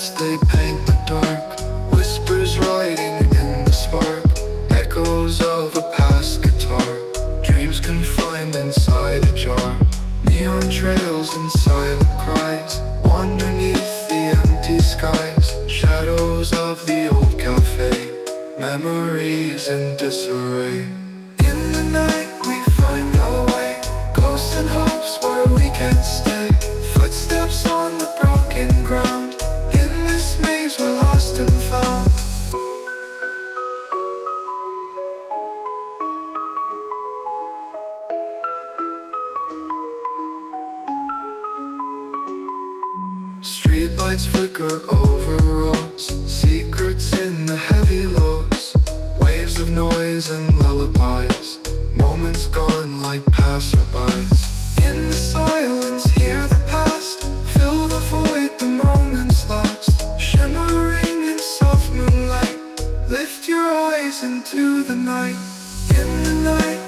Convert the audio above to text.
lights, they paint the dark. Whispers riding in the spark, echoes of a past guitar. Dreams confined inside a jar, neon trails and silent cries wander beneath the empty skies. Shadows of the old cafe, memories in disarray. In the night we find our way, ghosts and hopes where we can't stay. Footsteps on the broken ground, in this maze we're lost and found. Streetlights flicker over roads, secrets in the heavy lows. Waves of noise and lullabies, moments gone like passerbys. In the silence, hear the past, fill the void, the moments lost. Shimmering in soft moonlight, lift your eyes into the night. In the night